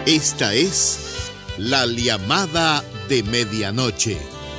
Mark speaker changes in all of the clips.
Speaker 1: Esta es La Llamada de Medianoche.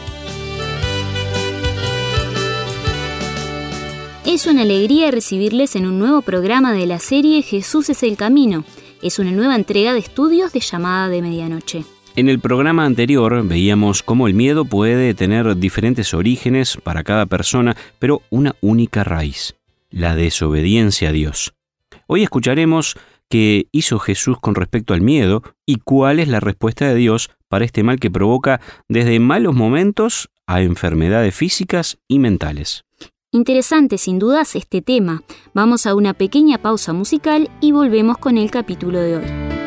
Speaker 2: Es una alegría recibirles en un nuevo programa de la serie Jesús es el Camino. Es una nueva entrega de estudios de Llamada de Medianoche.
Speaker 3: En el programa anterior veíamos cómo el miedo puede tener diferentes orígenes para cada persona, pero una única raíz, la desobediencia a Dios. Hoy escucharemos qué hizo Jesús con respecto al miedo y cuál es la respuesta de Dios para este mal que provoca desde malos momentos a enfermedades físicas y mentales.
Speaker 2: Interesante sin dudas este tema. Vamos a una pequeña pausa musical y volvemos con el capítulo de hoy.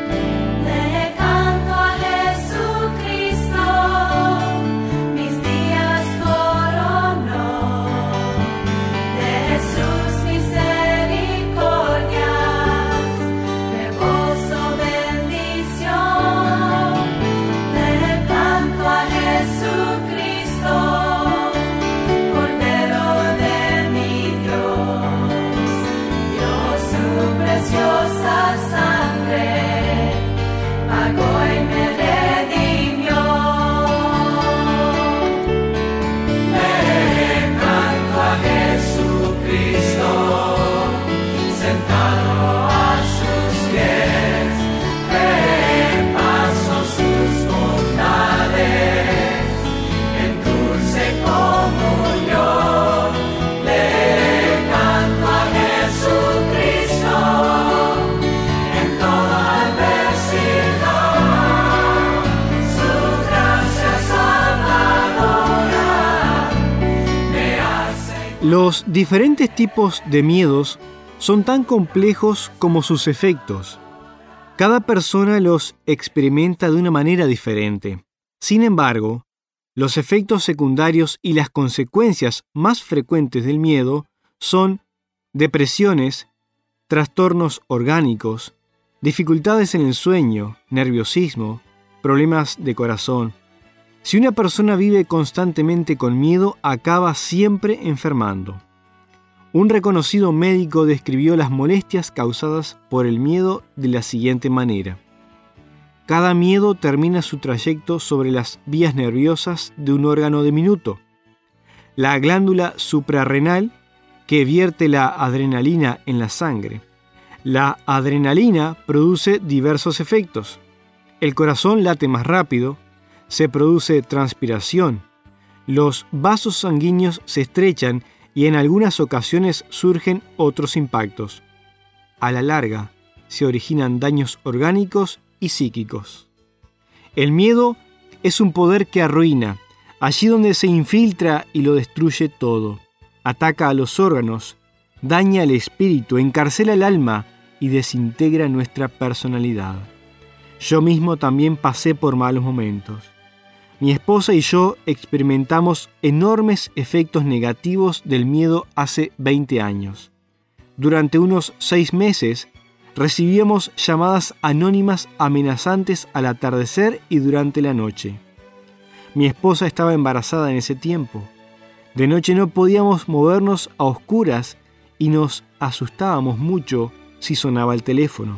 Speaker 4: Los diferentes tipos de miedos son tan complejos como sus efectos. Cada persona los experimenta de una manera diferente. Sin embargo, los efectos secundarios y las consecuencias más frecuentes del miedo son depresiones, trastornos orgánicos, dificultades en el sueño, nerviosismo, problemas de corazón. Si una persona vive constantemente con miedo, acaba siempre enfermando. Un reconocido médico describió las molestias causadas por el miedo de la siguiente manera. Cada miedo termina su trayecto sobre las vías nerviosas de un órgano diminuto. La glándula suprarrenal que vierte la adrenalina en la sangre. La adrenalina produce diversos efectos. El corazón late más rápido. Se produce transpiración, los vasos sanguíneos se estrechan y en algunas ocasiones surgen otros impactos. A la larga, se originan daños orgánicos y psíquicos. El miedo es un poder que arruina, allí donde se infiltra y lo destruye todo. Ataca a los órganos, daña el espíritu, encarcela el alma y desintegra nuestra personalidad. Yo mismo también pasé por malos momentos. Mi esposa y yo experimentamos enormes efectos negativos del miedo hace 20 años. Durante unos 6 meses recibíamos llamadas anónimas amenazantes al atardecer y durante la noche. Mi esposa estaba embarazada en ese tiempo. De noche no podíamos movernos a oscuras y nos asustábamos mucho si sonaba el teléfono.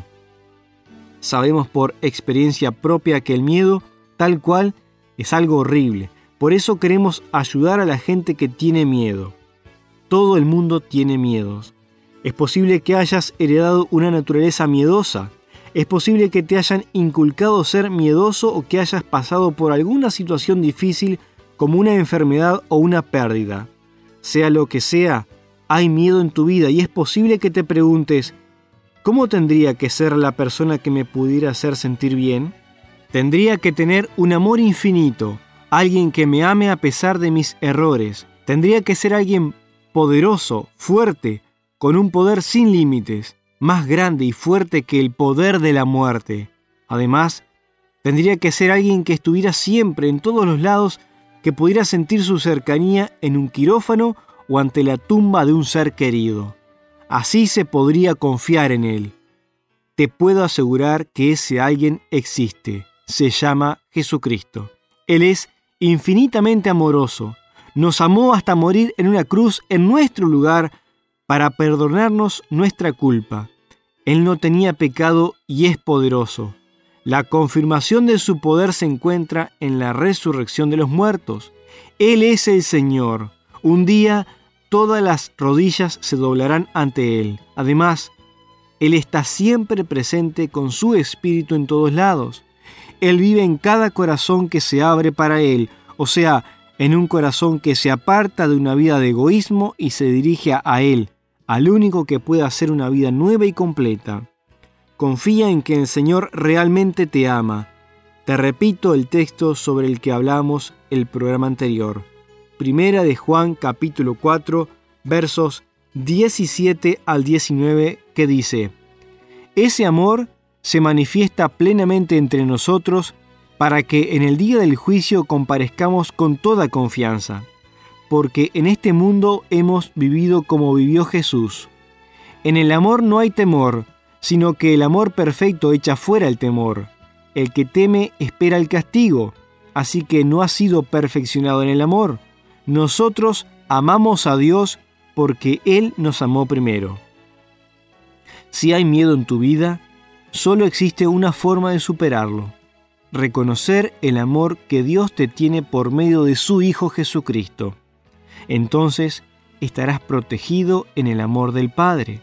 Speaker 4: Sabemos por experiencia propia que el miedo, tal cual, es algo horrible. Por eso queremos ayudar a la gente que tiene miedo. Todo el mundo tiene miedos. Es posible que hayas heredado una naturaleza miedosa. Es posible que te hayan inculcado ser miedoso o que hayas pasado por alguna situación difícil como una enfermedad o una pérdida. Sea lo que sea, hay miedo en tu vida y es posible que te preguntes, ¿cómo tendría que ser la persona que me pudiera hacer sentir bien? Tendría que tener un amor infinito, alguien que me ame a pesar de mis errores. Tendría que ser alguien poderoso, fuerte, con un poder sin límites, más grande y fuerte que el poder de la muerte. Además, tendría que ser alguien que estuviera siempre en todos los lados, que pudiera sentir su cercanía en un quirófano o ante la tumba de un ser querido. Así se podría confiar en él. Te puedo asegurar que ese alguien existe. Se llama Jesucristo. Él es infinitamente amoroso. Nos amó hasta morir en una cruz en nuestro lugar para perdonarnos nuestra culpa. Él no tenía pecado y es poderoso. La confirmación de su poder se encuentra en la resurrección de los muertos. Él es el Señor. Un día todas las rodillas se doblarán ante Él. Además, Él está siempre presente con su Espíritu en todos lados. Él vive en cada corazón que se abre para Él, o sea, en un corazón que se aparta de una vida de egoísmo y se dirige a Él, al único que puede hacer una vida nueva y completa. Confía en que el Señor realmente te ama. Te repito el texto sobre el que hablamos el programa anterior. Primera de Juan capítulo 4, versos 17 al 19, que dice: Ese amor se manifiesta plenamente entre nosotros para que en el día del juicio comparezcamos con toda confianza, porque en este mundo hemos vivido como vivió Jesús. En el amor no hay temor, sino que el amor perfecto echa fuera el temor. El que teme espera el castigo, así que no ha sido perfeccionado en el amor. Nosotros amamos a Dios porque Él nos amó primero. Si hay miedo en tu vida, solo existe una forma de superarlo: reconocer el amor que Dios te tiene por medio de su Hijo Jesucristo. Entonces estarás protegido en el amor del Padre.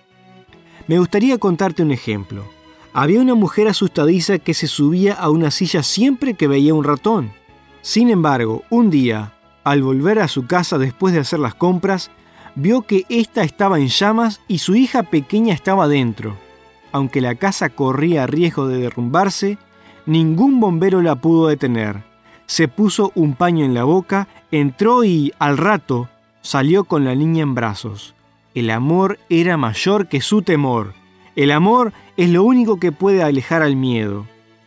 Speaker 4: Me gustaría contarte un ejemplo. Había una mujer asustadiza que se subía a una silla siempre que veía un ratón. Sin embargo, un día, al volver a su casa después de hacer las compras, vio que ésta estaba en llamas y su hija pequeña estaba dentro. Aunque la casa corría riesgo de derrumbarse, ningún bombero la pudo detener. Se puso un paño en la boca, entró y, al rato, salió con la niña en brazos. El amor era mayor que su temor. El amor es lo único que puede alejar al miedo.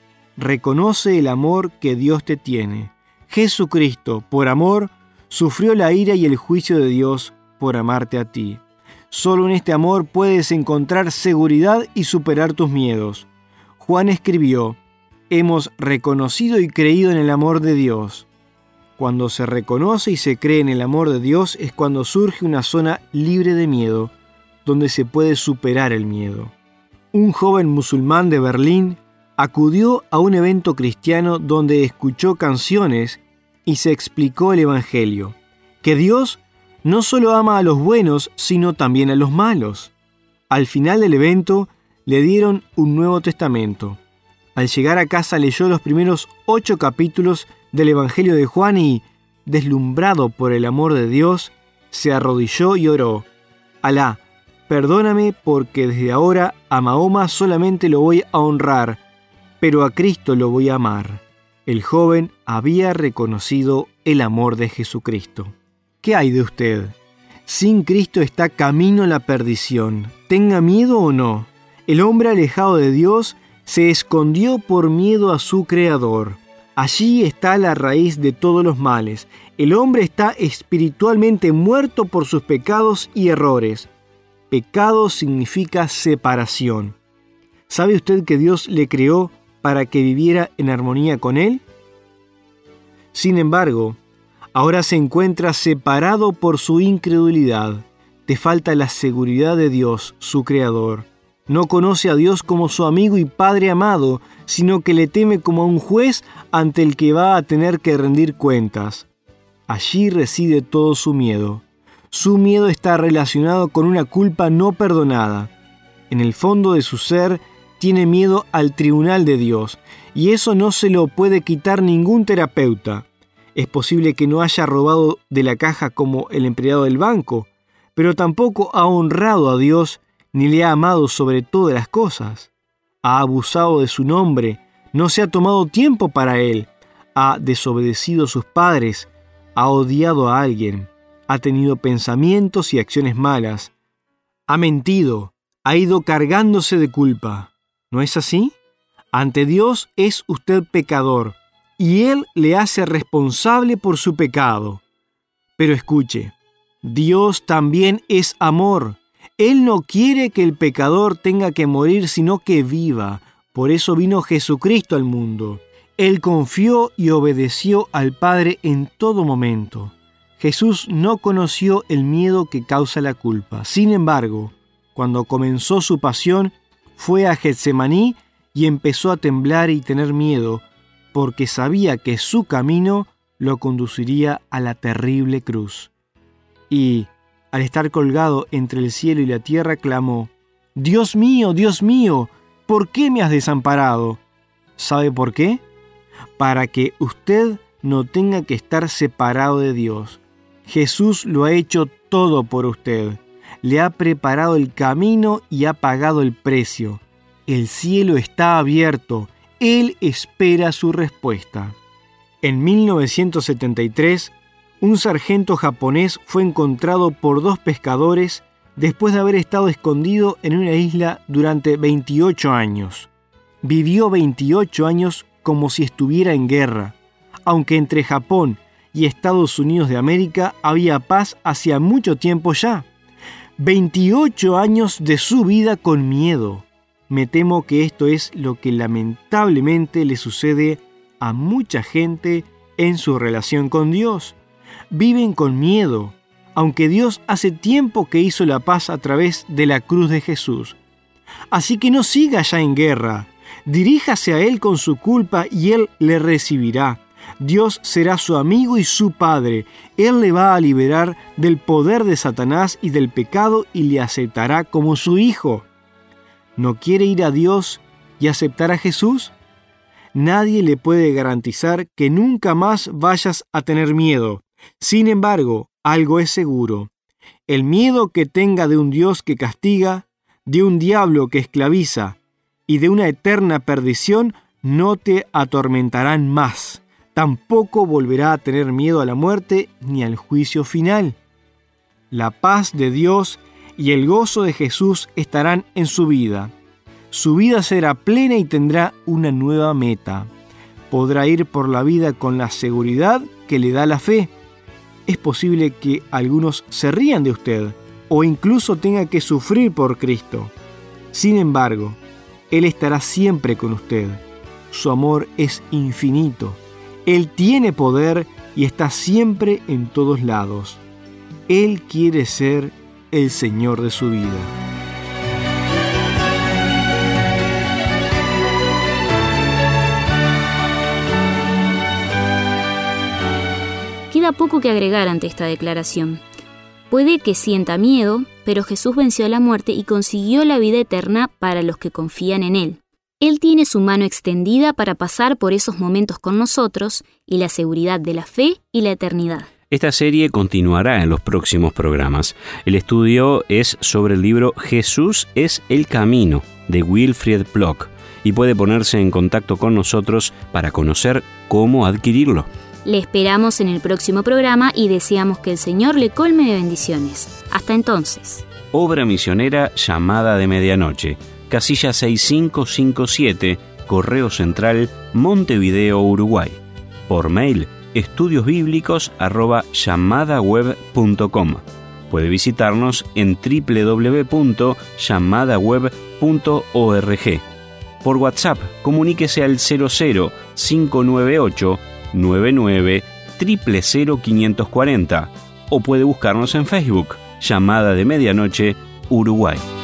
Speaker 4: Reconoce el amor que Dios te tiene. Jesucristo, por amor, sufrió la ira y el juicio de Dios por amarte a ti. Solo en este amor puedes encontrar seguridad y superar tus miedos. Juan escribió: hemos reconocido y creído en el amor de Dios. Cuando se reconoce y se cree en el amor de Dios es cuando surge una zona libre de miedo, donde se puede superar el miedo. Un joven musulmán de Berlín acudió a un evento cristiano donde escuchó canciones y se explicó el Evangelio, que Dios no solo ama a los buenos, sino también a los malos. Al final del evento le dieron un Nuevo Testamento. Al llegar a casa leyó los primeros 8 capítulos del Evangelio de Juan y, deslumbrado por el amor de Dios, se arrodilló y oró: Alá, perdóname porque desde ahora a Mahoma solamente lo voy a honrar, pero a Cristo lo voy a amar. El joven había reconocido el amor de Jesucristo. ¿Qué hay de usted? Sin Cristo está camino a la perdición. Tenga miedo o no. El hombre alejado de Dios se escondió por miedo a su Creador. Allí está la raíz de todos los males. El hombre está espiritualmente muerto por sus pecados y errores. Pecado significa separación. ¿Sabe usted que Dios le creó para que viviera en armonía con Él? Sin embargo, ahora se encuentra separado por su incredulidad. Te falta la seguridad de Dios, su Creador. No conoce a Dios como su amigo y Padre amado, sino que le teme como a un juez ante el que va a tener que rendir cuentas. Allí reside todo su miedo. Su miedo está relacionado con una culpa no perdonada. En el fondo de su ser tiene miedo al tribunal de Dios, y eso no se lo puede quitar ningún terapeuta. Es posible que no haya robado de la caja como el empleado del banco, pero tampoco ha honrado a Dios ni le ha amado sobre todas las cosas. Ha abusado de su nombre, no se ha tomado tiempo para Él, ha desobedecido a sus padres, ha odiado a alguien, ha tenido pensamientos y acciones malas, ha mentido, ha ido cargándose de culpa. ¿No es así? Ante Dios es usted pecador, y Él le hace responsable por su pecado. Pero escuche, Dios también es amor. Él no quiere que el pecador tenga que morir, sino que viva. Por eso vino Jesucristo al mundo. Él confió y obedeció al Padre en todo momento. Jesús no conoció el miedo que causa la culpa. Sin embargo, cuando comenzó su pasión, fue a Getsemaní y empezó a temblar y tener miedo, porque sabía que su camino lo conduciría a la terrible cruz. Y, al estar colgado entre el cielo y la tierra, clamó: Dios mío, ¿por qué me has desamparado? ¿Sabe por qué? Para que usted no tenga que estar separado de Dios. Jesús lo ha hecho todo por usted. Le ha preparado el camino y ha pagado el precio. El cielo está abierto. Él espera su respuesta. En 1973, un sargento japonés fue encontrado por 2 pescadores después de haber estado escondido en una isla durante 28 años. Vivió 28 años como si estuviera en guerra, aunque entre Japón y Estados Unidos de América había paz hacía mucho tiempo ya. 28 años de su vida con miedo. Me temo que esto es lo que lamentablemente le sucede a mucha gente en su relación con Dios. Viven con miedo, aunque Dios hace tiempo que hizo la paz a través de la cruz de Jesús. Así que no siga ya en guerra. Diríjase a Él con su culpa y Él le recibirá. Dios será su amigo y su Padre. Él le va a liberar del poder de Satanás y del pecado y le aceptará como su hijo. ¿No quiere ir a Dios y aceptar a Jesús? Nadie le puede garantizar que nunca más vayas a tener miedo. Sin embargo, algo es seguro. El miedo que tenga de un Dios que castiga, de un diablo que esclaviza y de una eterna perdición no te atormentarán más. Tampoco volverá a tener miedo a la muerte ni al juicio final. La paz de Dios y el gozo de Jesús estarán en su vida. Su vida será plena y tendrá una nueva meta. Podrá ir por la vida con la seguridad que le da la fe. Es posible que algunos se rían de usted o incluso tenga que sufrir por Cristo. Sin embargo, Él estará siempre con usted. Su amor es infinito. Él tiene poder y está siempre en todos lados. Él quiere ser el Señor de su vida.
Speaker 2: Queda poco que agregar ante esta declaración. Puede que sienta miedo, pero Jesús venció a la muerte y consiguió la vida eterna para los que confían en Él. Él tiene su mano extendida para pasar por esos momentos con nosotros y la seguridad de la fe y la eternidad.
Speaker 3: Esta serie continuará en los próximos programas. El estudio es sobre el libro Jesús es el Camino, de Wilfried Plock, y puede ponerse en contacto con nosotros para conocer cómo adquirirlo.
Speaker 2: Le esperamos en el próximo programa y deseamos que el Señor le colme de bendiciones. Hasta entonces.
Speaker 3: Obra misionera Llamada de Medianoche, casilla 6557, Correo Central, Montevideo, Uruguay. Por mail, estudiosbiblicos@llamadaweb.com. Puede visitarnos en www.llamadaweb.org. Por WhatsApp, comuníquese al 00-598 99 000 540 o puede buscarnos en Facebook, Llamada de Medianoche, Uruguay.